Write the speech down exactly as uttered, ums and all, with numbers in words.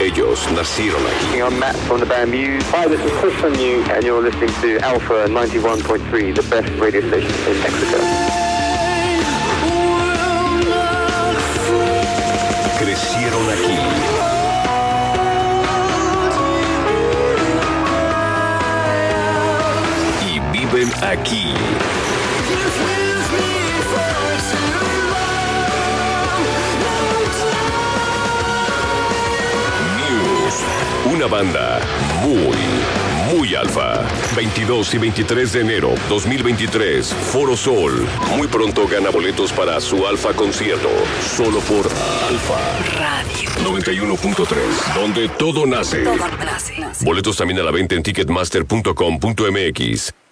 Ellos nacieron aquí. I'm Matt from the band Muse. Hi, this is Chris from Muse, and you're listening to Alpha ninety-one point three, the best radio station in Mexico. Crecieron aquí. Y viven aquí. Una banda muy, muy alfa. veintidós y veintitrés de enero dos mil veintitrés, Foro Sol. Muy pronto gana boletos para su Alfa concierto. Solo por Alfa Radio noventa y uno punto tres, donde todo nace. Todo nace. Boletos también a la venta en ticketmaster punto com punto m x.